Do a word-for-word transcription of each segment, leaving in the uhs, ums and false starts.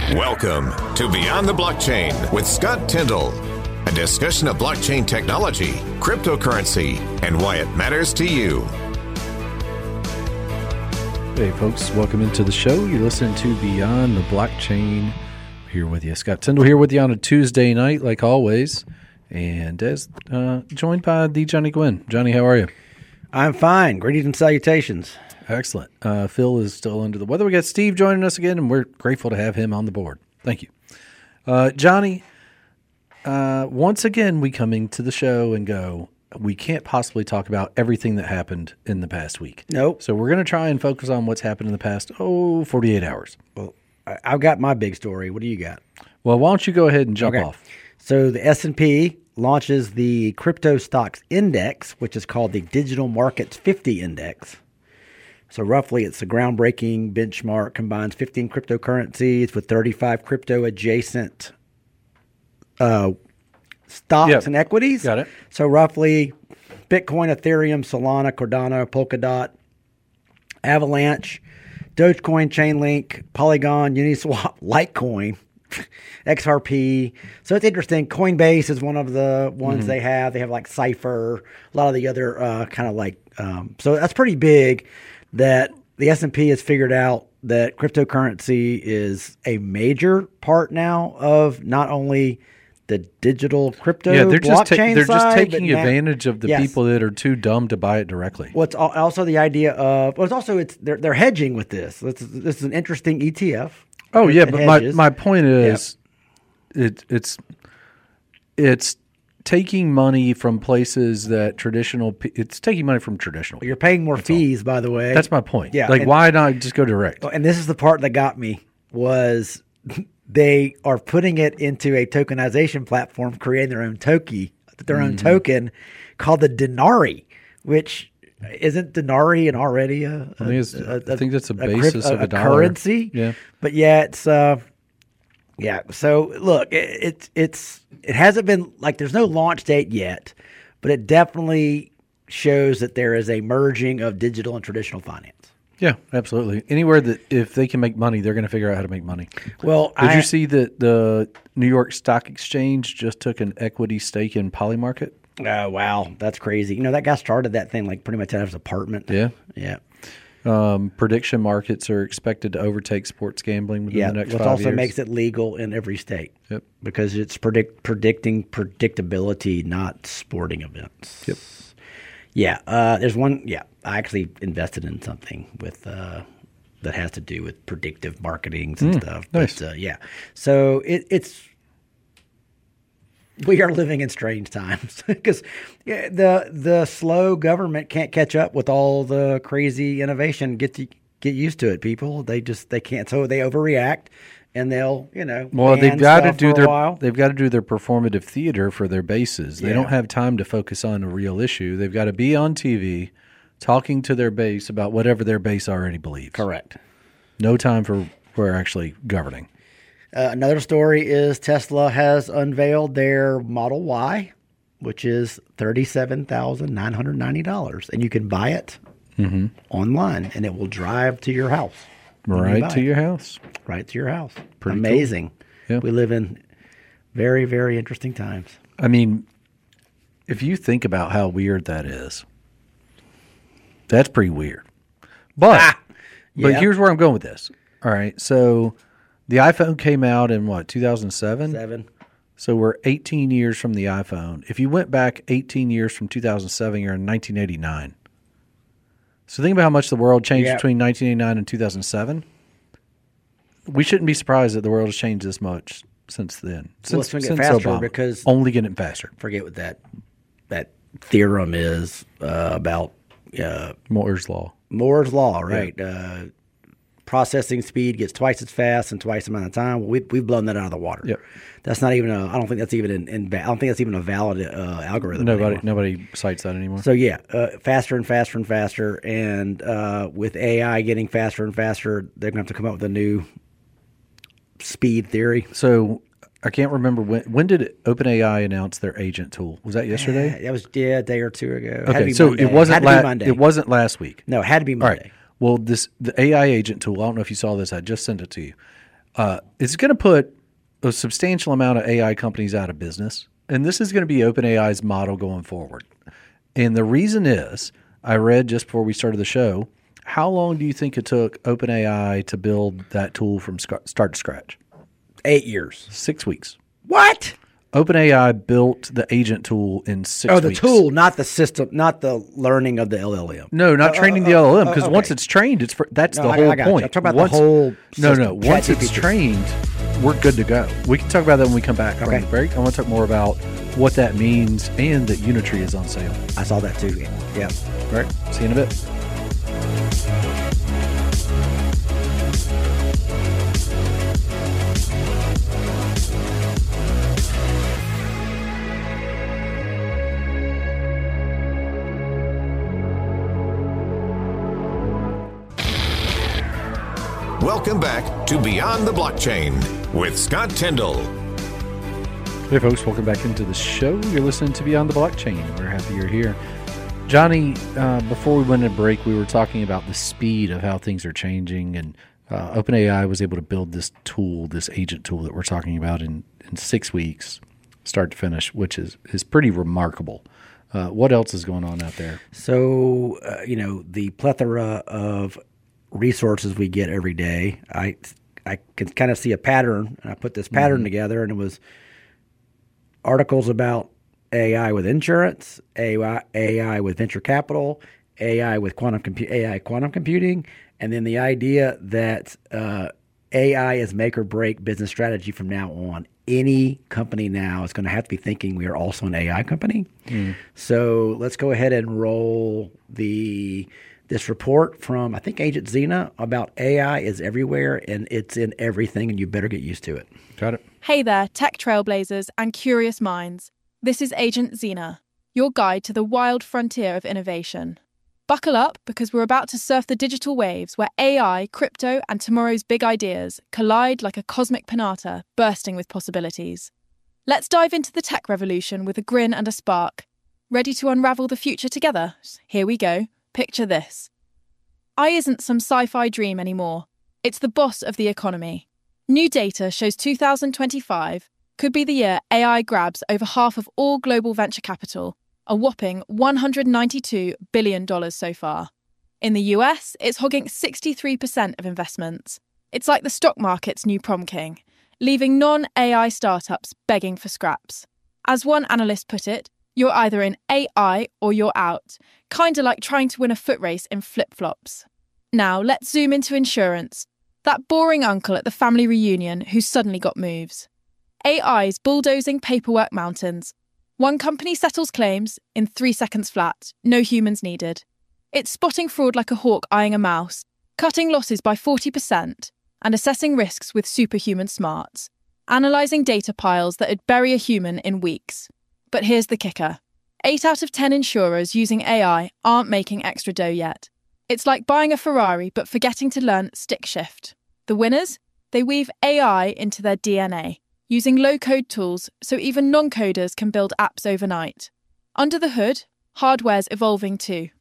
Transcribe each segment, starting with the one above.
Welcome to Beyond the Blockchain with Scott Tyndall, a discussion of blockchain technology, cryptocurrency, and why it matters to you. Hey folks, welcome into the show. You're listening to Beyond the Blockchain. Here with you, Scott Tyndall here with you on a Tuesday night, like always, and as uh, joined by the Johnny Gwynn. Johnny, how are you? I'm fine. Greetings and salutations. Excellent. Uh, Phil is still under the weather. We got Steve joining us again, and we're grateful to have him on the board. Thank you. Uh, Johnny, uh, once again, we come into the show and go, we can't possibly talk about everything that happened in the past week. Nope. So we're going to try and focus on what's happened in the past, oh, forty-eight hours. Well, I've got my big story. What do you got? Well, why don't you go ahead and jump Okay. off? So the S and P launches the Crypto Stocks Index, which is called the Digital Markets fifty Index. So roughly it's a groundbreaking benchmark, combines fifteen cryptocurrencies with thirty-five crypto-adjacent uh, stocks Yep. and equities. Got it. So roughly Bitcoin, Ethereum, Solana, Cardano, Polkadot, Avalanche, Dogecoin, Chainlink, Polygon, Uniswap, Litecoin, X R P. So it's interesting. Coinbase is one of the ones mm-hmm. they have. They have like Cypher, a lot of the other uh, kind of like um, – so that's pretty big that the S and P has figured out that cryptocurrency is a major part now of not only the digital crypto yeah, they're just ta- blockchain they're side, just taking but now- advantage of the yes. people that are too dumb to buy it directly. Well, it's al- also the idea of well, it's also it's they're they're hedging with this. This is, this is an interesting E T F. Oh It- yeah, it but my, hedges. my point is, it it's it's taking money from places that traditional. pe- It's taking money from traditional. You're paying more fees, by the way. That's my point. Yeah, like and- why not just go direct? And this is the part that got me was they are putting it into a tokenization platform, creating their own token, their Mm-hmm. own token called the Denari, which isn't Denari and already a, I think it's- a- I think that's a crypt- basis of a dollar. currency. Yeah. But yeah, it's uh, yeah. So look, it, it's it's it hasn't been like there's no launch date yet, but it definitely shows that there is a merging of digital and traditional finance. Yeah, absolutely. Anywhere that if they can make money, they're going to figure out how to make money. Well, Did I, you see that the New York Stock Exchange just took an equity stake in Polymarket? Oh, wow. That's crazy. You know, that guy started that thing like pretty much out of his apartment. Yeah. Yeah. Um, prediction markets are expected to overtake sports gambling within Yeah. the next Which five also years. makes it legal in every state. Yep. Because it's predict predicting predictability, not sporting events. Yep. Yeah. Uh, there's one. Yeah. I actually invested in something with uh, that has to do with predictive marketing and Mm, stuff. nice. But, uh, yeah. So it, it's. We are living in strange times because the the slow government can't catch up with all the crazy innovation. Get to get used to it, people. They just they can't. So they overreact, and they'll you know. Well, ban they've got to stuff do for a their while. they've got to do their performative theater for their bases. They Yeah. don't have time to focus on a real issue. They've got to be on T V, talking to their base about whatever their base already believes. Correct. No time for for actually governing. Uh, another story is Tesla has unveiled their Model Y, which is thirty-seven thousand nine hundred ninety dollars, and you can buy it Mm-hmm. online, and it will drive to your house. when you Right buy to it. your house. right to your house. Pretty cool. Amazing. Yeah. We live in very, very interesting times. I mean, if you think about how weird that is, that's pretty weird. But Ah! but Yeah. here's where I'm going with this. All right, so the iPhone came out in what, two thousand seven? Seven. So we're eighteen years from the iPhone. If you went back eighteen years from two thousand seven, you're in nineteen eighty-nine. So think about how much the world changed Yeah. between nineteen eighty-nine and two thousand seven. We shouldn't be surprised that the world has changed this much since then. Since, Well, it's going to get since faster Obama. because Only getting faster. forget what that that theorem is uh, about uh, Moore's Law. Moore's law, right? Uh, processing speed gets twice as fast in twice the amount of time. Well, we, we've blown that out of the water. Yep. That's not even a. I don't think that's even an. In, I don't think that's even a valid uh, algorithm. Nobody anymore. nobody cites that anymore. So yeah, uh, faster and faster and faster, and uh, with A I getting faster and faster, they're going to have to come up with a new speed theory. So I can't remember when. When did OpenAI announce their agent tool? Was that yesterday? That was yeah, a day or two ago. Had to Okay, be so Monday. it wasn't Had to be la- Monday. it wasn't last week. No, it had to be All Monday. right. Well, this the A I agent tool. I don't know if you saw this. I just sent it to you. Uh, it's going to put a substantial amount of A I companies out of business, and this is going to be OpenAI's model going forward. And the reason is, I read just before we started the show, how long do you think it took OpenAI to build that tool from sc- start to scratch? Eight years. Six weeks. What? OpenAI built the agent tool in six Oh, the weeks. tool, not the system, not the learning of the L L M. No, not Uh, training uh, the L L M, uh, because okay. once it's trained, it's for, that's No, the I- whole I got you. point. I'm talking about once, the whole No, system. no. Once ChatGPT. it's trained, we're good to go. We can talk about that when we come back from Okay. the break. I want to talk more about what that means and that Unitree is on sale. I saw that too. Yeah. All right. See you in a bit. Welcome back to Beyond the Blockchain with Scott Tyndall. Hey, folks. Welcome back into the show. You're listening to Beyond the Blockchain. We're happy you're here. Johnny, uh, before we went to break, we were talking about the speed of how things are changing, and uh, OpenAI was able to build this tool, this agent tool that we're talking about in, in six weeks, start to finish, which is, is pretty remarkable. Uh, what else is going on out there? So, uh, you know, the plethora of resources we get every day, I I can kind of see a pattern. And I put this pattern mm-hmm. together, and it was articles about A I with insurance, A I, A I with venture capital, A I with quantum compu- A I quantum computing, and then the idea that uh, A I is make or break business strategy from now on. Any company now is going to have to be thinking we are also an A I company. Mm. So let's go ahead and roll the this report from, I think, Agent Zena about A I is everywhere and it's in everything, and you better get used to it. Got it. Hey there, tech trailblazers and curious minds. This is Agent Zena, your guide to the wild frontier of innovation. Buckle up, because we're about to surf the digital waves where A I, crypto, and tomorrow's big ideas collide like a cosmic pinata bursting with possibilities. Let's dive into the tech revolution with a grin and a spark. Ready to unravel the future together? Here we go. Picture this. A I isn't some sci-fi dream anymore. It's the boss of the economy. New data shows two thousand twenty-five could be the year A I grabs over half of all global venture capital, a whopping one hundred ninety-two billion dollars so far. In the U S, it's hogging sixty-three percent of investments. It's like the stock market's new prom king, leaving non-A I startups begging for scraps. As one analyst put it, you're either in A I or you're out, kinda like trying to win a foot race in flip-flops. Now, let's zoom into insurance, that boring uncle at the family reunion who suddenly got moves. A I's bulldozing paperwork mountains. One company settles claims in three seconds flat, no humans needed. It's spotting fraud like a hawk eyeing a mouse, cutting losses by forty percent, and assessing risks with superhuman smarts, analysing data piles that'd bury a human in weeks. But here's the kicker. Eight out of ten insurers using A I aren't making extra dough yet. It's like buying a Ferrari but forgetting to learn stick shift. The winners? They weave A I into their D N A, using low-code tools so even non-coders can build apps overnight. Under the hood, hardware's evolving too.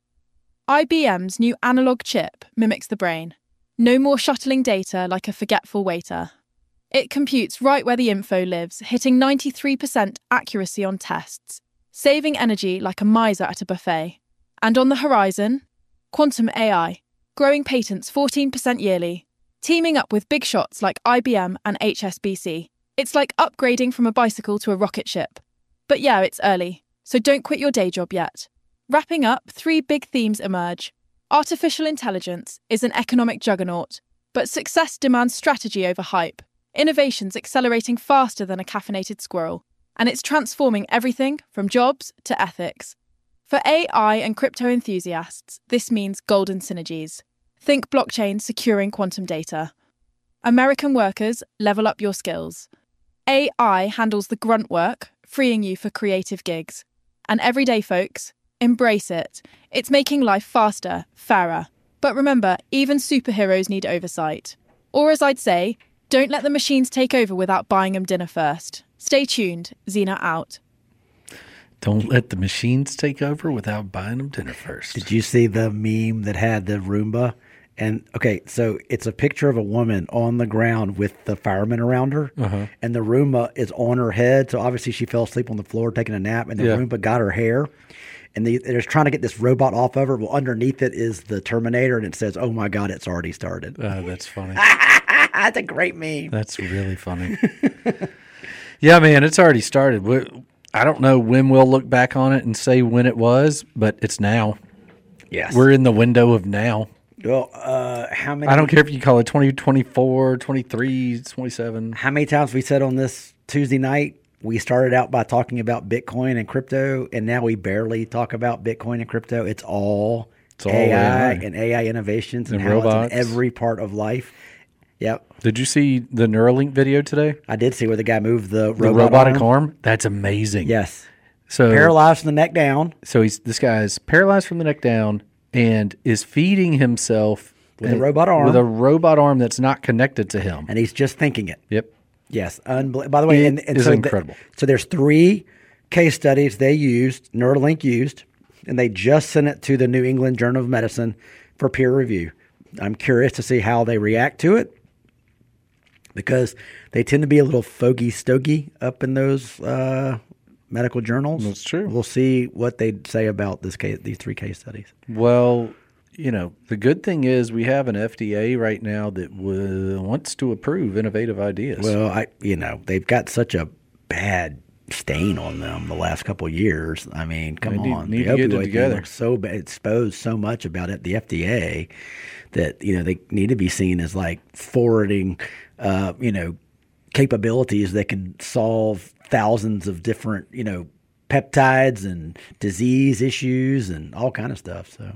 I B M's new analog chip mimics the brain. No more shuttling data like a forgetful waiter. It computes right where the info lives, hitting ninety-three percent accuracy on tests, saving energy like a miser at a buffet. And on the horizon, quantum A I, growing patents fourteen percent yearly, teaming up with big shots like I B M and H S B C. It's like upgrading from a bicycle to a rocket ship. But yeah, it's early, so don't quit your day job yet. Wrapping up, three big themes emerge. Artificial intelligence is an economic juggernaut, but success demands strategy over hype. Innovation's accelerating faster than a caffeinated squirrel, and it's transforming everything from jobs to ethics. For A I and crypto enthusiasts, this means golden synergies. Think blockchain securing quantum data. American workers, level up your skills. A I handles the grunt work, freeing you for creative gigs. And everyday folks, embrace it. It's making life faster, fairer. But remember, even superheroes need oversight. Or as I'd say, don't let the machines take over without buying them dinner first. Stay tuned. Zena out. Don't let the machines take over without buying them dinner first. Did you see the meme that had the Roomba And okay, so it's a picture of a woman on the ground with the firemen around her, Uh-huh. and the Roomba is on her head. So obviously she fell asleep on the floor taking a nap, and the Yeah. Roomba got her hair. And they, they're trying to get this robot off of her. Well, underneath it is the Terminator, and it says, "Oh my God, it's already started." Uh, that's funny. That's a great meme. That's really funny. Yeah, man, it's already started. We, I don't know when we'll look back on it and say when it was, but it's now. Yes. We're in the window of now. Well, uh, how many? I don't care if you call it twenty twenty-four, twenty-three, twenty-seven. How many times we said on this Tuesday night, we started out by talking about Bitcoin and crypto, and now we barely talk about Bitcoin and crypto. It's all, It's all A I, A I. and A I innovations and, And how robots. it's in every part of life. Yep. Did you see the Neuralink video today? I did see where the guy moved the, The robot robotic arm. arm? That's amazing. Yes. So Paralyzed from the neck down. So he's this guy is paralyzed from the neck down and is feeding himself With a and- robot arm. With a robot arm that's not connected to him. And he's just thinking it. Yep. Yes. Unbel- By the way, It and, and is so the- incredible. so there's three case studies they used, Neuralink used, and they just sent it to the New England Journal of Medicine for peer review. I'm curious to see how they react to it because they tend to be a little fogey stogie up in those uh, medical journals. That's true. We'll see what they say about this case, these three case studies. Well, you know, the good thing is we have an F D A right now that w- wants to approve innovative ideas. Well, I you know they've got such a bad stain on them the last couple of years. I mean, come They need- on, need the to get it opioid thing together. looks so bad, exposed so much about it. The F D A that you know they need to be seen as like forwarding, uh, you know, capabilities that can solve thousands of different you know peptides and disease issues and all kind of stuff. So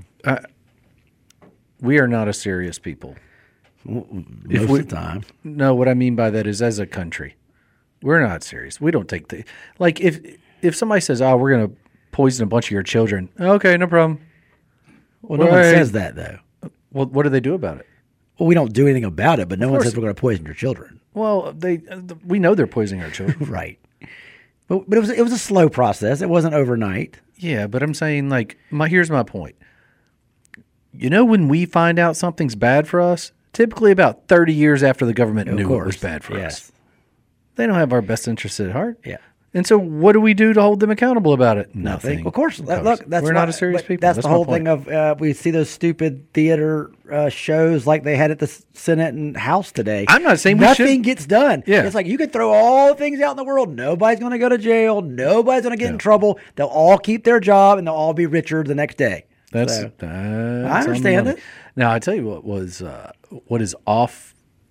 we are not a serious people. most we- of the time, No, what I mean by that is as a country, we're not serious. We don't take the like if if somebody says, "Oh, we're going to poison a bunch of your children," okay, no problem. well, no one Right. says that though. Well, what do they do about it? Well, we don't do anything about it, but no one course. says we're going to poison your children. Well, they we know they're poisoning our children. Right. But, but it was it was a slow process. It wasn't overnight. Yeah, but I'm saying like my here's my point. You know, when we find out something's bad for us, typically about thirty years after the government Of knew course. it was bad for Yes. us. They don't have our best interests at heart. Yeah. And so, what do we do to hold them accountable about it? Nothing. Of course. Of Look, course. that's we're why- not a serious but people. That's, That's the my whole point. thing of uh, we see those stupid theater uh, shows like they had at the S- Senate and House today. I'm not saying we nothing shouldn't. gets done. Yeah. It's like you can throw all the things out in the world. Nobody's going to go to jail. Nobody's going to get in trouble. They'll all keep their job and they'll all be richer the next day. That's, So, that's I understand on the money. it. Now, I tell you what was uh, what is off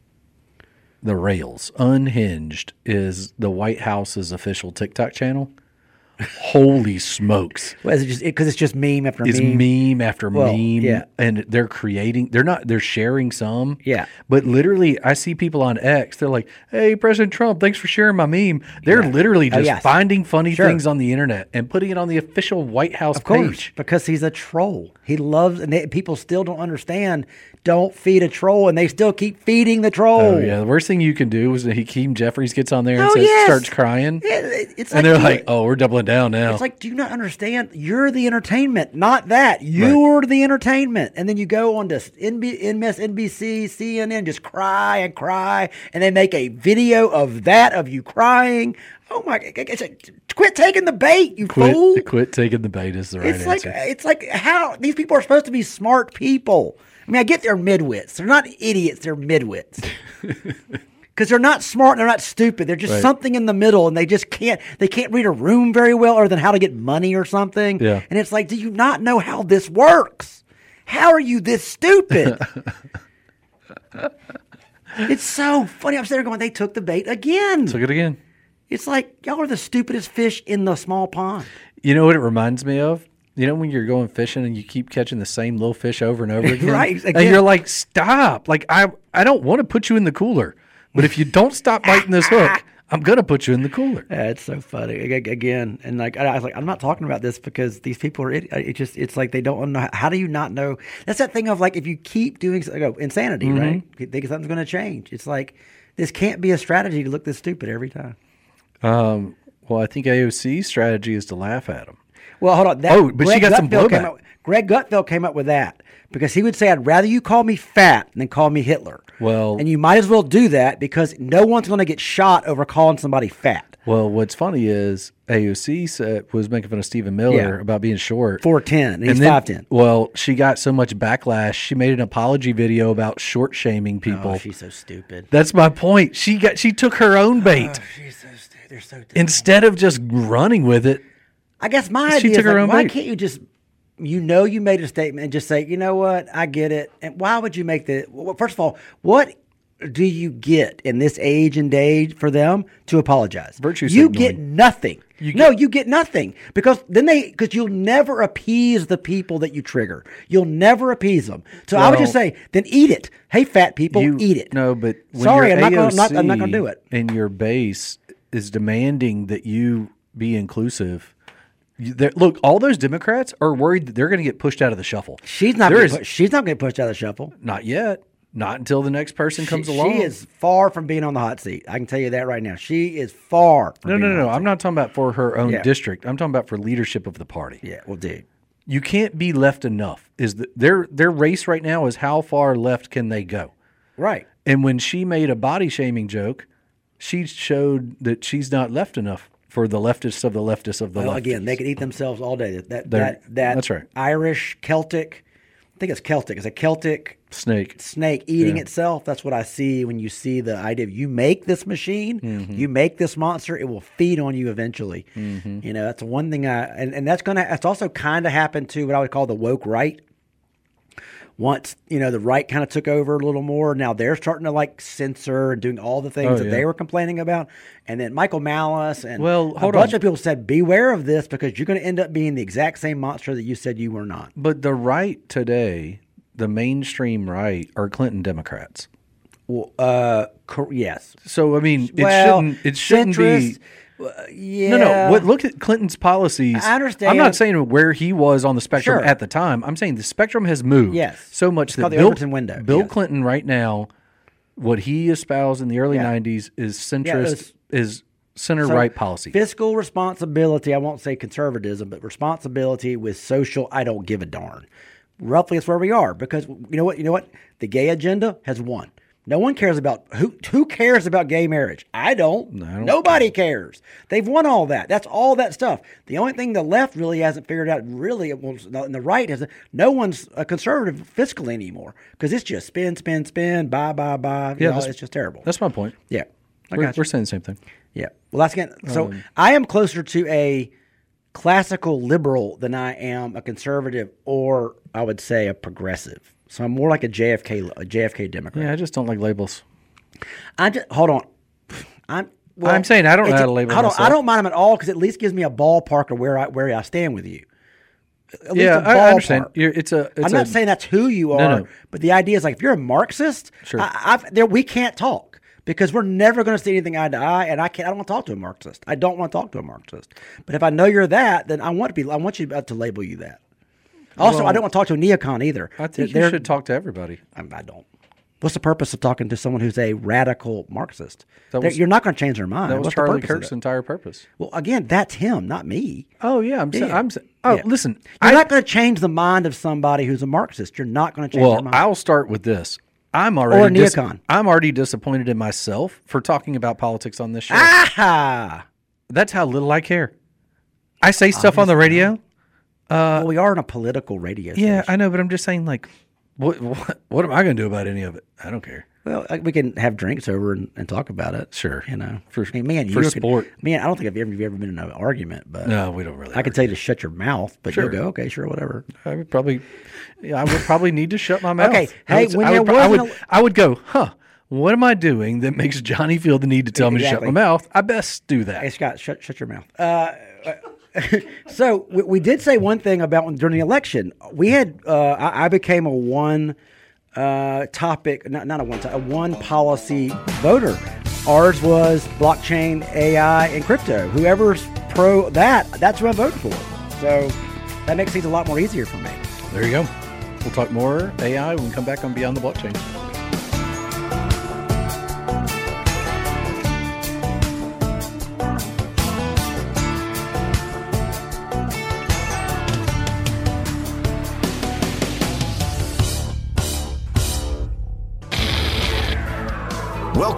the rails, unhinged, is the White House's official TikTok channel. Holy smokes! well, is it just because it's just meme after It's meme? meme after Well, meme, yeah. and they're creating. They're not. They're sharing some, Yeah. But literally, I see people on X. They're like, "Hey, President Trump, thanks for sharing my meme." They're literally Oh, just yes. finding funny Sure. things on the internet and putting it on the official White House Of course, page. because he's a troll. He loves, and they, people still don't understand. Don't feed a troll, and they still keep feeding the troll. Oh yeah, the worst thing you can do is that Hakeem Jeffries gets on there and Oh, says, yes. starts crying, It- it's and they're you- like, "Oh, we're doubling down now." It's like, do you not understand? You're the entertainment, not that. You're the entertainment. And then you go on to N B, M S N B C, C N N, just cry and cry, and they make a video of that, of you crying. Oh my! It's a, quit taking the bait, you quit, fool! quit taking the bait is the right It's like answer. it's like how these people are supposed to be smart people. I mean, I get they're midwits. They're not idiots. They're midwits. Because they're not smart, they're not stupid. They're just Right. something in the middle, and they just can't. They can't read a room very well, other than how to get money or something. Yeah. And it's like, do you not know how this works? How are you this stupid? It's so funny. I'm sitting there going, they took the bait again. Took it again. It's like y'all are the stupidest fish in the small pond. You know what it reminds me of? You know when you're going fishing and you keep catching the same little fish over and over again? Right, And again. you're like, stop. Like, I I don't want to put you in the cooler. But if you don't stop biting this hook, I'm going to put you in the cooler. Yeah, it's so funny Ag- again, and like I I was like, I'm not talking about this because these people are. It, it just it's like they don't know. How do you not know? That's that thing of like if you keep doing like, oh, insanity, Mm-hmm. right? You think something's going to change. It's like this can't be a strategy to look this stupid every time. Um, well, I think A O C's strategy is to laugh at them. Well, hold on. That, Oh, but she got some Gutfeld came blowback. up, Greg Gutfeld came up with that because he would say, "I'd rather you call me fat than call me Hitler." Well- and you might as well do that because no one's going to get shot over calling somebody fat. Well, what's funny is A O C said, was making fun of Stephen Miller Yeah. about being short. four ten, and he's then- five ten. Well, she got so much backlash. She made an apology video about short shaming people. Oh, she's so stupid. That's my point. She got she took her own bait Oh, she's so stupid. They're so dumb. instead of just running with it. I guess my She idea took is her like, own why bait. can't you just, you know, you made a statement and just say, you know what, I get it. And why would you make the, well, first of all, what do you get in this age and day for them to apologize? Virtue You signaling. get nothing. You no, get- you get nothing because then they, because you'll never appease the people that you trigger. You'll never appease them. So I would just Well- say, then eat it. Hey, fat people, You eat it. No, but when Sorry, your I'm not gonna- I'm not- A O C I'm not gonna do it. And your base is demanding that you be inclusive. You- there- Look, all those Democrats are worried that they're going to get pushed out of the shuffle. She's not. There Getting is- pu- she's not getting pushed out of the shuffle. Not yet. Not until the next person comes she, along. She is far from being on the hot seat. I can tell you that right now. She is far from No, being no, on no, the no. hot I'm not talking about for her own Yeah. district. I'm talking about for leadership of the party. seat. Yeah, well, dude. You can't be left enough. Is the, their their race right now is how far left can they go? Right. And when she made a body shaming joke, she showed that she's not left enough for the leftists of the leftists of the Well, leftists. again, they could eat themselves all day. That They're- that that that's right. Irish Celtic. I think it's Celtic. It's a Celtic Snake. snake eating Yeah. itself. That's what I see when you see the idea of you make this machine, Mm-hmm. you make this monster, it will feed on you eventually. Mm-hmm. You know, that's one thing I and, and that's gonna that's also kind of happened to what I would call the woke right. Once, you know, the right kind of took over a little more, now they're starting to like censor and doing all the things Oh, that yeah. they were complaining about. And then Michael Malice and Well, a hold bunch on. of people said, beware of this because you're going to end up being the exact same monster that you said you were not. But the right today, the mainstream right, are Clinton Democrats. Well, uh, cor- yes. So I mean, it well, shouldn't. It shouldn't centrist, be. uh, yeah. No, no. What, look at Clinton's policies. I understand. I'm not saying where he was on the spectrum Sure. at the time. I'm saying the spectrum has moved. Yes. So much It's that called the Bill, Overton window. Bill Yes. Clinton right now, what he espoused in the early Yeah. nineties is Yeah, it centrist, was- is center So, right policy. Fiscal responsibility, I won't say conservatism, but responsibility with social, I don't give a darn. Roughly, it's where we are because you know what? You know what? The gay agenda has won. No one cares about who who cares about gay marriage. I don't. I don't Nobody cares. They've won all that. That's all that stuff. The only thing the left really hasn't figured out, really, well, and the right hasn't. No one's a conservative fiscally anymore because it's just spin, spin, spin, buy, buy, buy. Yeah, You know, that's- it's just terrible. That's my point. Yeah, I We're, got you. we're saying the same thing. Yeah. Well, that's again. So Um, I am closer to a classical liberal than I am a conservative, or I would say a progressive. So I'm more like a J F K, a J F K Democrat. Yeah, I just don't like labels. I just hold on. I'm. Well, I'm saying I don't know it's how a- to label I don't, myself. I don't mind them at all because it at least gives me a ballpark of where I where I stand with you. At least Yeah, a I, I understand. ballpark. You're, it's a. It's I'm not a, saying that's who you are, No, no. but the idea is like if you're a Marxist, Sure. I, I've, there we can't talk because we're never going to see anything eye to eye, and I can't. I don't want to talk to a Marxist. I don't want to talk to a Marxist. But if I know you're that, then I want to be. I want you to label you that. Also, Well, I don't want to talk to a neocon either. I think They're- you should talk to everybody. I, I don't. What's the purpose of talking to someone who's a radical Marxist? That They're- was- you're not going to change their mind. That was What's Charlie the purpose of Kirk's that? entire purpose. Well, again, that's him, not me. Oh yeah, I'm saying. Yeah. I'm saying. Oh, Yeah. listen. You're I, not going to change the mind of somebody who's a Marxist. You're not going to change their well, mind. I'll start with this. I'm already Or a dis- neocon. I'm already disappointed in myself for talking about politics on this show. Ah! That's how little I care. I say stuff on the radio. well, we are in a political radio Yeah, station. I know, but I'm just saying, like, what what, what am I going to do about any of it? I don't care. Well, like, we can have drinks over and, and talk about it. Sure. You know. For- I mean, man, for you could- sport. Man, I don't think I've ever, you've ever been in an argument, but No, we don't really. I could tell you to shut your mouth, but Sure. you'll go, okay, sure, whatever. I would probably. Yeah, I would probably need to shut my mouth. Okay, I hey, would, when I there would, I would, wasn't a- I would go, huh? What am I doing that makes Johnny feel the need to tell me to shut Exactly. my mouth? I best do that. Hey, Scott, shut shut your mouth. Uh, so we, we did say one thing about when, during the election. We had uh, I, I became a one uh, topic, not not a one a one policy voter. Ours was blockchain, A I, and crypto. Whoever's pro that, that's who I voted for. So that makes things a lot more easier for me. There you go. We'll talk more A I when we come back on Beyond the Blockchain.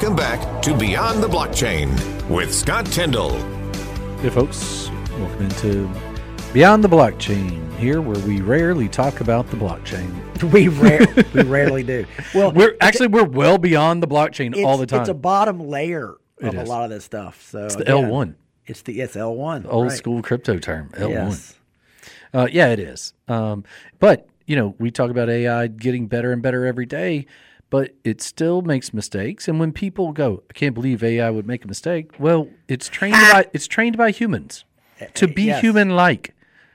Welcome back to Beyond the Blockchain with Scott Tyndall. Hey, folks. Welcome into Beyond the Blockchain, here where we rarely talk about the blockchain. We rare, we rarely do. Well, we're actually we're well beyond the blockchain all the time. It's a bottom layer of It a is. lot of this stuff. So It's the again, L one. It's the it's L one, The old right. school crypto term, L one. Yes. Uh, yeah, it is. Um, but, you know, we talk about A I getting better and better every day, but it still makes mistakes. And when people go, I can't believe A I would make a mistake, well, it's trained by it's trained by humans to be Yes. human-like.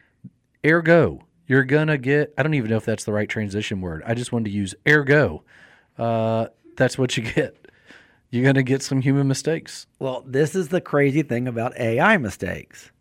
Ergo, you're going to get, I don't even know if that's the right transition word. I just wanted to use ergo. Uh, that's what you get. You're going to get some human mistakes. Well, this is the crazy thing about A I mistakes.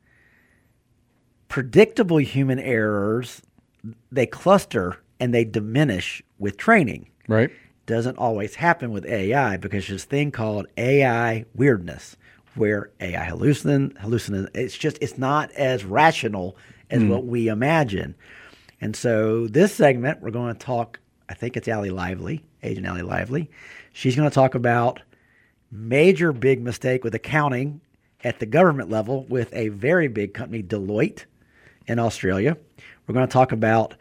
Predictable human errors, they cluster and they diminish with training. Right? Doesn't always happen with A I because there's this thing called A I weirdness, where A I hallucin, hallucin, it's just, it's not as rational as what we imagine. And so this segment, we're going to talk, I think it's Allie Lively, Agent Allie Lively. She's going to talk about major big mistake with accounting at the government level with a very big company, Deloitte, in Australia. We're going to talk about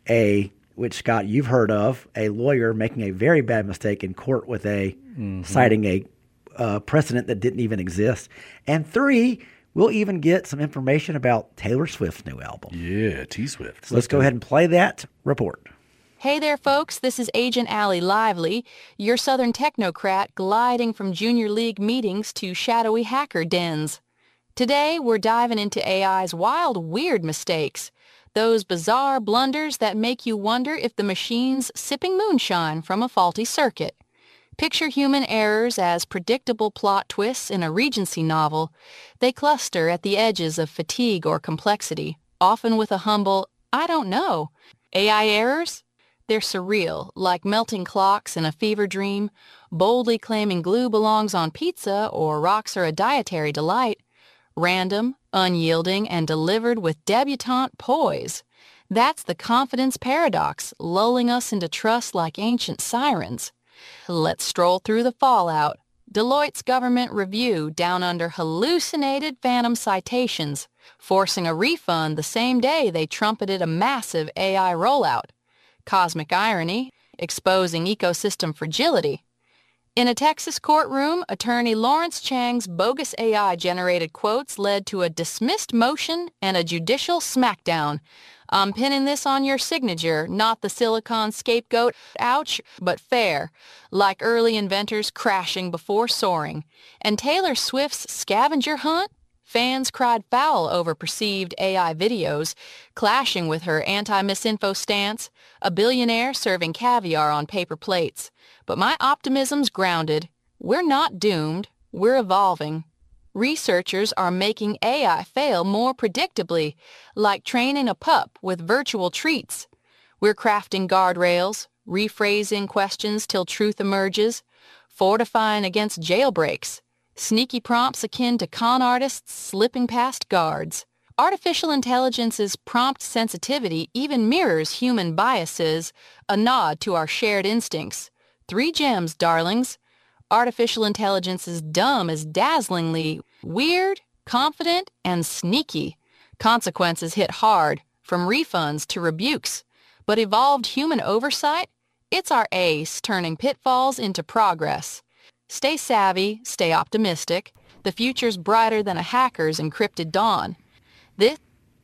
a, which Scott, you've heard of, a lawyer making a very bad mistake in court with a, mm-hmm. citing a uh, precedent that didn't even exist. And three, we'll even get some information about Taylor Swift's new album. Yeah, T-Swift. So let's go ahead and play that report. Hey there, folks. This is Agent Allie Lively, your Southern technocrat gliding from junior league meetings to shadowy hacker dens. Today, we're diving into A I's wild, weird mistakes, those bizarre blunders that make you wonder if the machine's sipping moonshine from a faulty circuit. Picture human errors as predictable plot twists in a Regency novel. They cluster at the edges of fatigue or complexity, often with a humble, I don't know. A I errors? They're surreal, like melting clocks in a fever dream, boldly claiming glue belongs on pizza or rocks are a dietary delight. Random, unyielding, and delivered with debutante poise. That's the confidence paradox, lulling us into trust like ancient sirens. Let's stroll through the fallout. Deloitte's government review down under hallucinated phantom citations, forcing a refund the same day they trumpeted a massive A I rollout. Cosmic irony, exposing ecosystem fragility. In a Texas courtroom, attorney Lawrence Chang's bogus A I-generated quotes led to a dismissed motion and a judicial smackdown. I'm pinning this on your signature, not the silicon scapegoat, ouch, but fair, like early inventors crashing before soaring. And Taylor Swift's scavenger hunt? Fans cried foul over perceived A I videos, clashing with her anti-misinfo stance, a billionaire serving caviar on paper plates. But my optimism's grounded. We're not doomed. We're evolving. Researchers are making A I fail more predictably, like training a pup with virtual treats. We're crafting guardrails, rephrasing questions till truth emerges, fortifying against jailbreaks. Sneaky prompts akin to con artists slipping past guards. Artificial intelligence's prompt sensitivity even mirrors human biases, a nod to our shared instincts. Three gems, darlings. Artificial intelligence is dumb is dazzlingly weird, confident, and sneaky. Consequences hit hard, from refunds to rebukes. But evolved human oversight? It's our ace turning pitfalls into progress. Stay savvy, stay optimistic. The future's brighter than a hacker's encrypted dawn. This.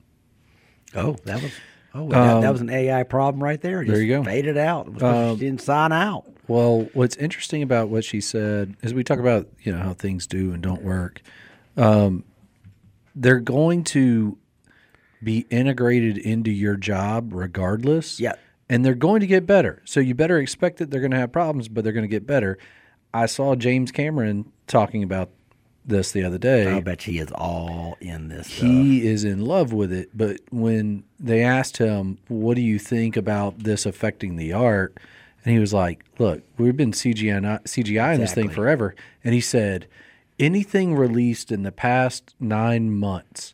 Oh, that was oh that, Um, that was an A I problem right there. Just there you go. Faded out. It was 'cause Um, she didn't sign out. Well, what's interesting about what she said is we talk about, you know, how things do and don't work. Um, they're going to be integrated into your job regardless. Yeah. And they're going to get better. So you better expect that they're going to have problems, but they're going to get better. I saw James Cameron talking about this the other day. I bet he is all in this stuff. He is in love with it. But when they asked him, what do you think about this affecting the art? And he was like, look, we've been C G I, C G I in this thing Exactly. forever. And he said, anything released in the past nine months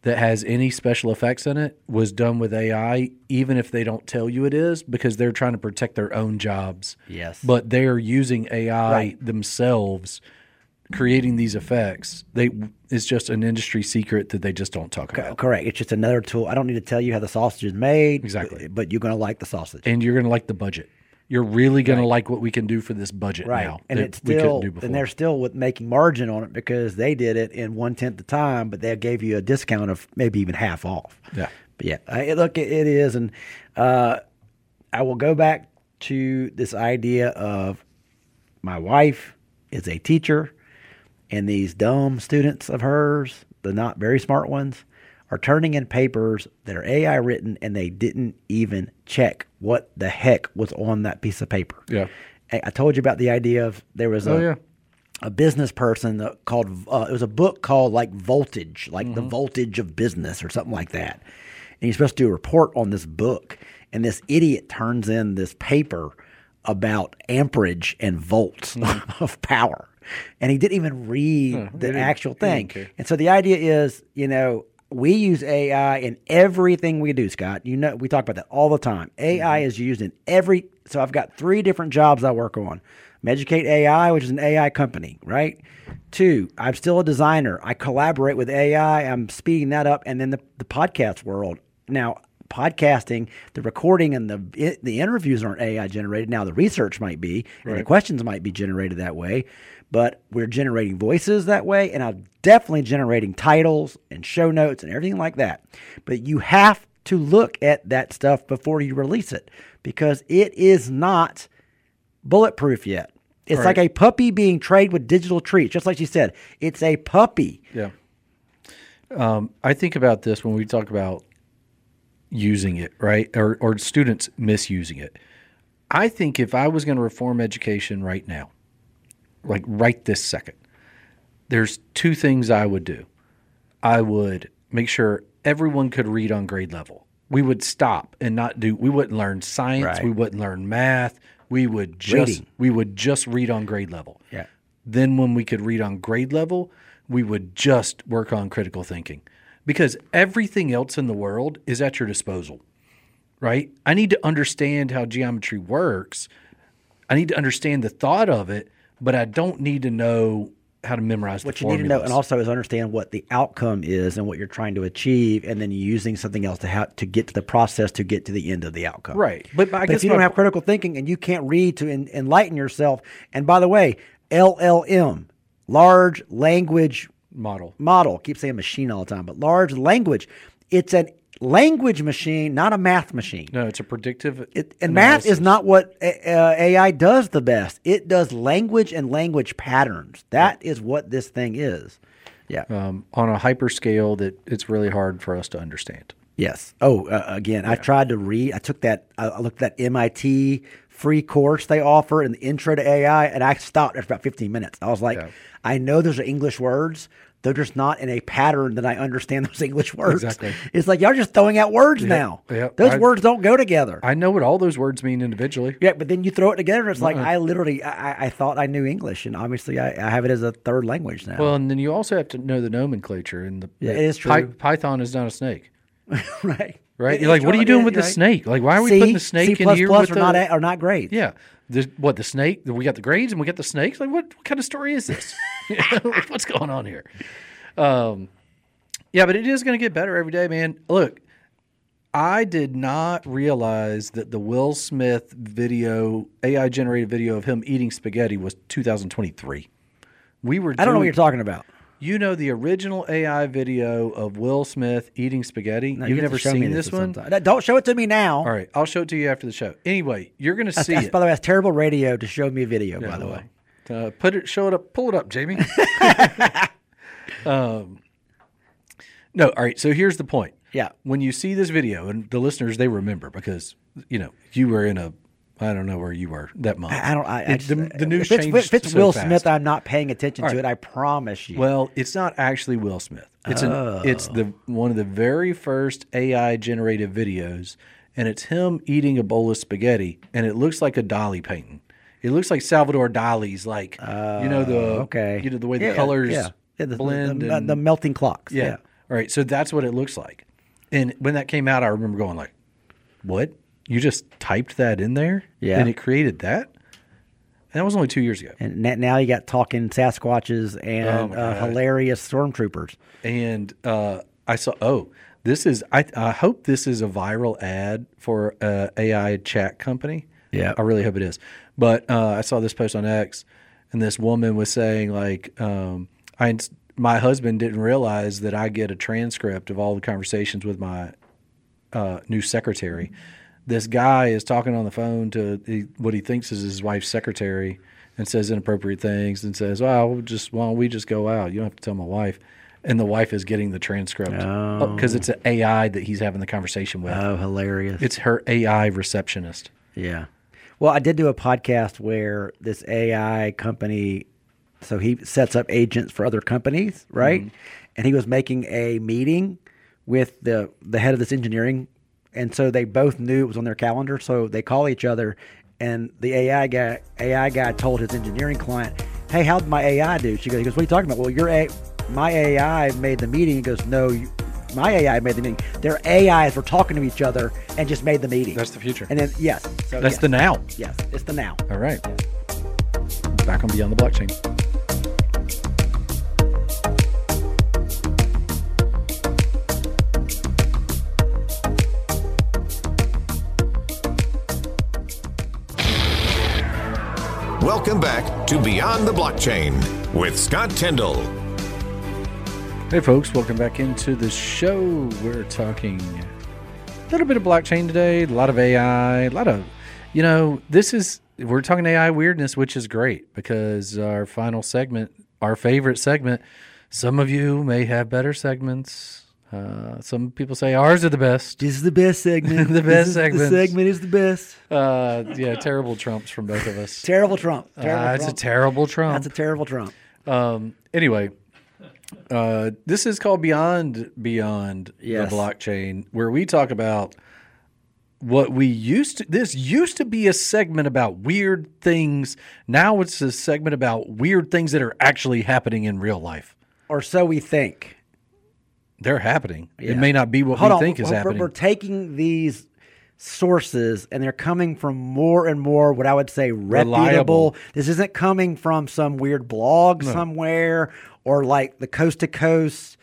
that has any special effects in it was done with A I, even if they don't tell you it is, because they're trying to protect their own jobs. Yes. But they are using A I Right. themselves, creating these effects. They It's just an industry secret that they just don't talk about. Correct. It's just another tool. I don't need to tell you how the sausage is made. Exactly. But you're going to like the sausage. And you're going to like the budget. You're really going to like what we can do for this budget Right. now And that it's we couldn't still, do before. and they're still with making margin on it because they did it in one tenth the time, but they gave you a discount of maybe even half off. Yeah. But yeah, I, look, it, it is. And uh, I will go back to this idea of my wife is a teacher, and these dumb students of hers, the not very smart ones, are turning in papers that are A I written, and they didn't even check what the heck was on that piece of paper. Yeah. I I told you about the idea of there was Oh, a yeah. a business person that called uh, it was a book called like Voltage, like the voltage of business or something like that. And he's supposed to do a report on this book, and this idiot turns in this paper about amperage and volts of power, and he didn't even read Huh, he the didn't- actual he didn't thing. care. And so the idea is, you know, we use A I in everything we do, Scott. You know, we talk about that all the time. A I is used in every. So I've got three different jobs I work on. Educate A I, which is an A I company, right? Two, I'm still a designer. I collaborate with A I. I'm speeding that up. And then the, the podcast world. Now, podcasting, the recording and the the interviews aren't A I generated. Now, the research might be, and the Right. questions might be generated that way. But we're generating voices that way, and I'm definitely generating titles and show notes and everything like that. But you have to look at that stuff before you release it because it is not bulletproof yet. It's Right. like a puppy being trained with digital treats, just like you said. It's a puppy. Yeah. Um, I think about this when we talk about using it, right? Or, or students misusing it. I think if I was going to reform education right now, like right this second, there's two things I would do. I would make sure everyone could read on grade level. We would stop and not do, we wouldn't learn science. Right. We wouldn't learn math. We would just, Reading. we would just read on grade level. Yeah. Then when we could read on grade level, we would just work on critical thinking because everything else in the world is at your disposal, right? I need to understand how geometry works. I need to understand the thought of it, but I don't need to know how to memorize What the you formulas. need to know, and also is understand what the outcome is and what you're trying to achieve, and then using something else to ha- to get to the process to get to the end of the outcome. Right. But, I But guess if you my- don't have critical thinking and you can't read to en- enlighten yourself, and by the way, L L M, large language model. model, keep saying machine all the time, but large language, it's a language machine, not a math machine. No, it's a predictive. It, and math is analysis. not what uh, A I does the best. It does language and language patterns. That is what this thing is. Yeah. um, on a hyper scale that it's really hard for us to understand. Yes. Oh, uh, again, I tried to read. I took that. I I looked at that M I T free course they offer in the intro to A I, and I stopped after about fifteen minutes. I was like, Yeah. I know those are English words. They're just not in a pattern that I understand those English words. Exactly. It's like y'all just throwing out words now. yeah. Those I- words don't go together. I know what all those words mean individually. Yeah, but then you throw it together, and it's like Uh-uh. I literally, I, I- I thought I knew English, and obviously I, I have it as a third language now. Well, and then you also have to know the nomenclature. And the Yeah, it is Py- true. Python is not a snake, right, right? It- You're like, it's what are you right, doing yeah, with the right. snake? Like, why are we C, putting the snake C in here with are the? not a- are not grades. Yeah, the, what the snake? We got the grades and we got the snakes. Like, what, what kind of story is this? What's going on here? Um, yeah, but it is going to get better every day, man. Look, I did not realize that the Will Smith video, A I generated video of him eating spaghetti, was two thousand twenty-three. We were. I don't know what doing- you're talking about. You know the original A I video of Will Smith eating spaghetti? No, You've you have to never show me seen this at one? some time. Don't show it to me now. All right, I'll show it to you after the show. Anyway, you're going to That's, see that's, it. by the way, that's terrible radio to show me a video. by the way, Uh, put it, show it up, pull it up, Jamie. um, no, all right. So here's the point. Yeah. When you see this video, and the listeners, they remember because you know you were in a, I don't know where you were that month. I, I don't. I, I It- just, the, the news if it's, changed if it's so Will fast. Smith, I'm not paying attention All to right. it. I promise you. Well, it's not actually Will Smith. It's an it's the one of the very first A I generated videos, and it's him eating a bowl of spaghetti, and it looks like a Dali painting. It looks like Salvador Dali's, like you know the okay, you know the way Yeah, the colors yeah, yeah the, blend the, and the melting clocks. yeah. Yeah. All right, so that's what it looks like. And when that came out, I remember going like, what? You just typed that in there? Yeah. And it created that? And that was only two years ago. And na- now you got talking Sasquatches and Oh, my uh, God. hilarious stormtroopers. And uh, I saw, oh, this is, I, I hope this is a viral ad for a A I chat company. Yeah. I really hope it is. But uh, I saw this post on X, and this woman was saying, like, um, I, my husband didn't realize that I get a transcript of all the conversations with my uh, new secretary. This guy is talking on the phone to he, what he thinks is his wife's secretary and says inappropriate things and says, well, we'll just, why don't we just go out? You don't have to tell my wife. And the wife is getting the transcript because Oh. it's an A I that he's having the conversation with. Oh, hilarious. It's her A I receptionist. Yeah. Well, I did do a podcast where this A I company, so he sets up agents for other companies, right? Mm-hmm. And he was making a meeting with the the head of this engineering, and so they both knew it was on their calendar. So they call each other, and the A I guy A I guy told his engineering client, "Hey, how'd my A I do?" She goes, he goes, "What are you talking about?" Well, your A, my A I made the meeting. He goes, "No, you, my A I made the meeting. Their A Is were talking to each other and just made the meeting." That's the future. And then yes, so That's yes. the now. Yes, it's the now. All right. Back on Beyond the Blockchain. Welcome back to Beyond the Blockchain with Scott Tyndall. Hey, folks, welcome back into the show. We're talking a little bit of blockchain today, a lot of A I, a lot of, you know, this is, we're talking A I weirdness, which is great because our final segment, our favorite segment, some of you may have better segments. Uh, some people say ours are the best. This is the best segment. The best This is- segments. The segment is the best. Uh, yeah, terrible Trumps from both of us. Terrible Trump. Terrible Uh, it's a Trump. terrible Trump. That's a terrible Trump. Um, anyway, uh, this is called Beyond Beyond Yes. the Blockchain, where we talk about what we used to. This used to be a segment about weird things. Now it's a segment about weird things that are actually happening in real life. Or so we think. They're happening. Yeah. It may not be what Hold we on. think is we're, happening. We're taking these sources and they're coming from more and more what I would say reputable. Reliable. This isn't coming from some weird blog somewhere or like the Coast to Coast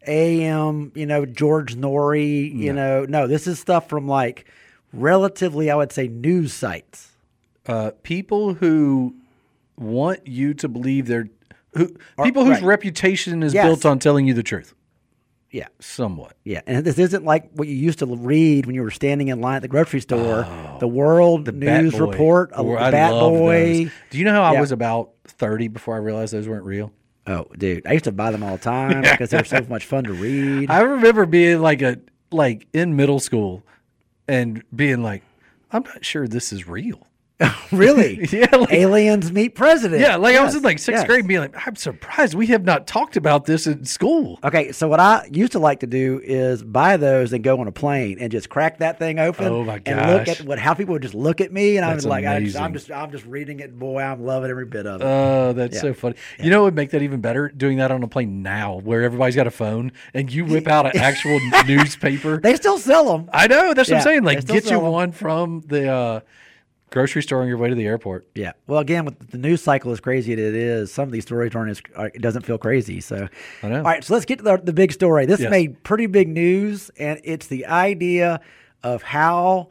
A M, you know, George Norrie, you know. No, this is stuff from like relatively, I would say, news sites. uh, people who want you to believe they're who Or- people whose right. reputation is Yes. built on telling you the truth. Yeah. Somewhat. Yeah, and this isn't like what you used to read when you were standing in line at the grocery store. the World The Bat News Boy. Report, Or the I Bat love Boy. those. Do you know how I Yeah. was about thirty before I realized those weren't real? Oh, dude, I used to buy them all the time because they were so much fun to read. I remember being like a like in middle school and being like, I'm not sure this is real. Really? Yeah, like- Aliens meet president. Yeah, like I was Yes, in like sixth yes. grade and being like, I'm surprised we have not talked about this in school. Okay, so what I used to like to do is buy those and go on a plane and just crack that thing open. Oh, my And look gosh. at what how people would just look at me and I That's was like, I just, I'm amazing. just I'm just reading it. Boy, I'm loving every bit of it. Oh, that's Yeah. so funny. You know what would make that even better? Doing that on a plane now where everybody's got a phone and you whip out an actual newspaper. they still sell them. I know. That's what I'm Yeah, saying. they Like, still get you sell 'em. one from the uh, grocery store on your way to the airport. Yeah. Well, again, with the news cycle as crazy as it is, some of these stories aren't as uh, it doesn't feel crazy. So, I know. all right. So let's get to the, the big story. This Yes. made pretty big news, and it's the idea of how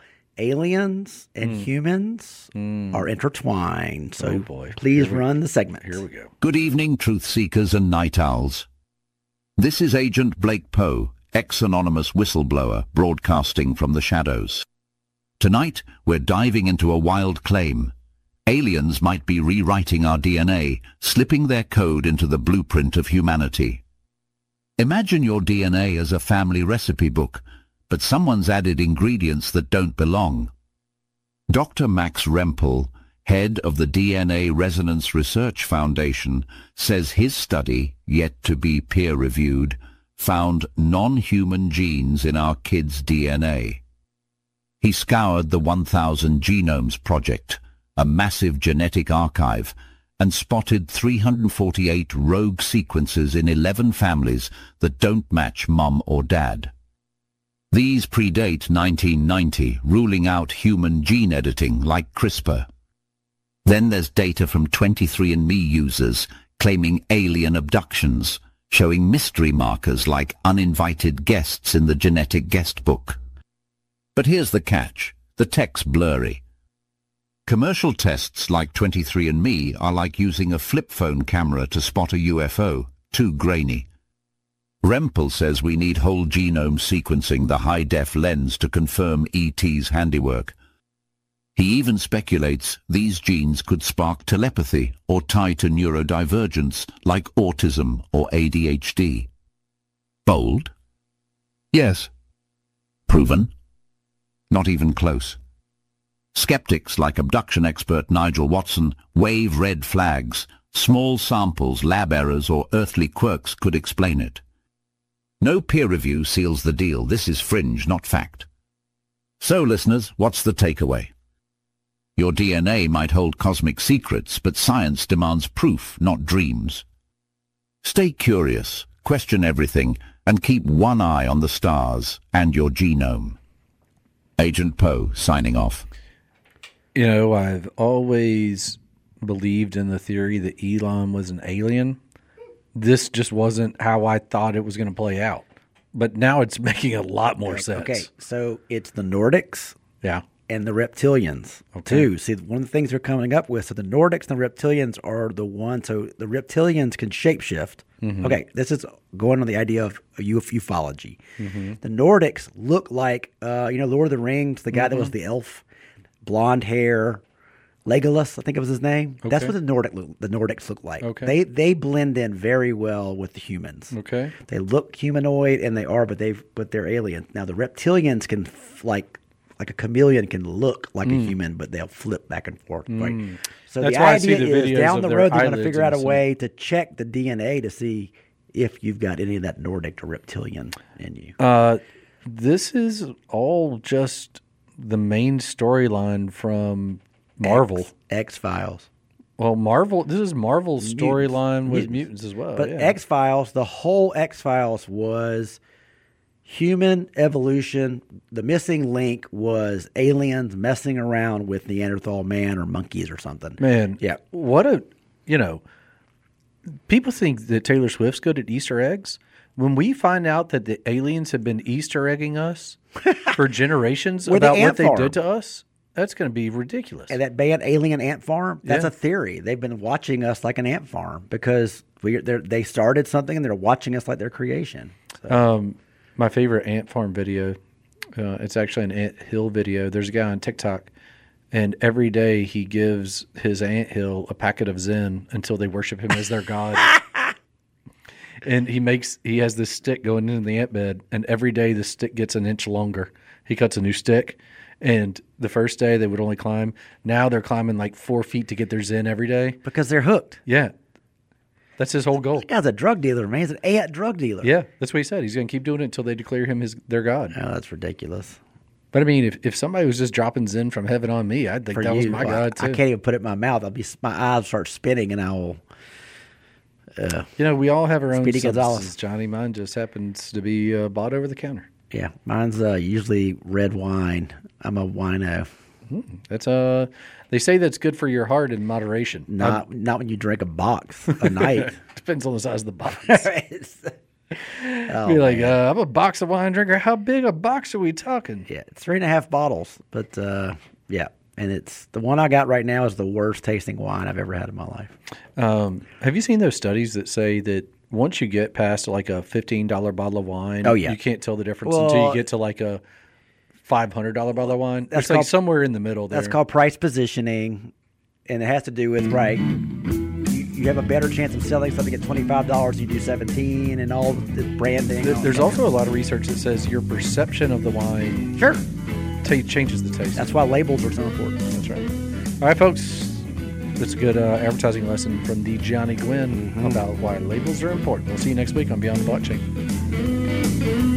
aliens and humans are intertwined. So, Mm. Oh, boy. please Here we- run the segment. Here we go. Good evening, truth seekers and night owls. This is Agent Blake Poe, ex-anonymous whistleblower, broadcasting from the shadows. Tonight, we're diving into a wild claim. Aliens might be rewriting our D N A, slipping their code into the blueprint of humanity. Imagine your D N A as a family recipe book, but someone's added ingredients that don't belong. Doctor Max Rempel, head of the D N A Resonance Research Foundation, says his study, yet to be peer-reviewed, found non-human genes in our kids' D N A. He scoured the one thousand Genomes Project, a massive genetic archive, and spotted three hundred forty-eight rogue sequences in eleven families that don't match mum or dad. These predate nineteen ninety, ruling out human gene editing like CRISPR. Then there's data from twenty-three and me users claiming alien abductions, showing mystery markers like uninvited guests in the genetic guest book. But here's the catch. The tech's blurry. Commercial tests like twenty-three and me are like using a flip phone camera to spot a U F O, too grainy. Rempel says we need whole genome sequencing, the high-def lens, to confirm E T's handiwork. He even speculates these genes could spark telepathy or tie to neurodivergence like autism or A D H D. Bold? Yes. Proven? Not even close. Skeptics like abduction expert Nigel Watson wave red flags. Small samples, lab errors, or earthly quirks could explain it. No peer review seals the deal. This is fringe, not fact. So, listeners, what's the takeaway? Your D N A might hold cosmic secrets, but science demands proof, not dreams. Stay curious, question everything, and keep one eye on the stars and your genome. Agent Poe, signing off. You know, I've always believed in the theory that Elon was an alien. This just wasn't how I thought it was going to play out. But now it's making a lot more sense. Okay, so it's the Nordics Yeah. and the reptilians, Okay. too. See, one of the things they're coming up with, so the Nordics and the reptilians are the ones, so the reptilians can shapeshift. Mm-hmm. Okay, this is going on the idea of uf- ufology. Mm-hmm. The Nordics look like, uh, you know, Lord of the Rings, the guy that was Mm-hmm. the elf, blonde hair, Legolas, I think it was his name. That's Okay. what the Nordic look, the Nordics look like. Okay. They they blend in very well with the humans. Okay. They look humanoid, and they are, but they but they're aliens. Now the reptilians can f- like like a chameleon can look like a human, but they'll flip back and forth. Right. So That's the why I see idea the is videos down of the their road they're going to eyelids figure out a and way to check the D N A to see if you've got any of that Nordic or reptilian in you. Uh, this is all just the main storyline from Marvel. X Files. Well, Marvel. This is Marvel's Mutants. storyline with Mutants. mutants as well. But yeah. X Files, the whole X Files was human evolution. The missing link was aliens messing around with Neanderthal man or monkeys or something. Man, Yeah. what a, you know, people think that Taylor Swift's good at Easter eggs. When we find out that the aliens have been Easter egging us for generations We're the about what ant they farm. did to us, that's going to be ridiculous. And that band Alien Ant Farm, that's Yeah. a theory. They've been watching us like an ant farm because we they're- they started something and they're watching us like their creation. So, Um, my favorite ant farm video, uh, it's actually an ant hill video. There's a guy on TikTok, and every day he gives his ant hill a packet of Zen until they worship him as their god. And he makes he has this stick going into the ant bed, and every day the stick gets an inch longer. He cuts a new stick, and the first day they would only climb. Now they're climbing like four feet to get their Zen every day. because they're hooked. Yeah, that's his whole goal. That guy's a drug dealer, man. He's an ant drug dealer. Yeah, that's what he said. He's going to keep doing it until they declare him his their god. Oh, that's ridiculous. But I mean, if, if somebody was just dropping Zen from heaven on me, I'd think For that was you, my well, god too. I can't even put it in my mouth. I'll be my eyes start spinning, and I will. You know, we all have our own Speedy Gonzales. substances, Johnny. Mine just happens to be uh, bought over the counter. Yeah, mine's uh, usually red wine. I'm a wino. That's uh, they say that's good for your heart in moderation. Not not when you drink a box a night. Depends on the size of the box. It's- oh, Be like, man. uh, I'm a box of wine drinker. How big a box are we talking? Yeah, it's three and a half bottles, but uh, yeah, and it's the one I got right now is the worst tasting wine I've ever had in my life. Um, have you seen those studies that say that once you get past like a fifteen dollar bottle of wine, Oh, yeah. you can't tell the difference until Well, you get to like a five hundred dollar bottle of wine? that's It's like called- somewhere in the middle there. That's called price positioning, and it has to do with right. You, you have a better chance of selling something at twenty five dollars. You do seventeen, and all the branding. There- all There's that. also a lot of research that says your perception of the wine sure. t- changes the taste. That's why labels are so important. That's right. All right, folks. That's a good uh, advertising lesson from the Johnny Gwynn Mm-hmm. about why labels are important. We'll see you next week on Beyond the Blockchain.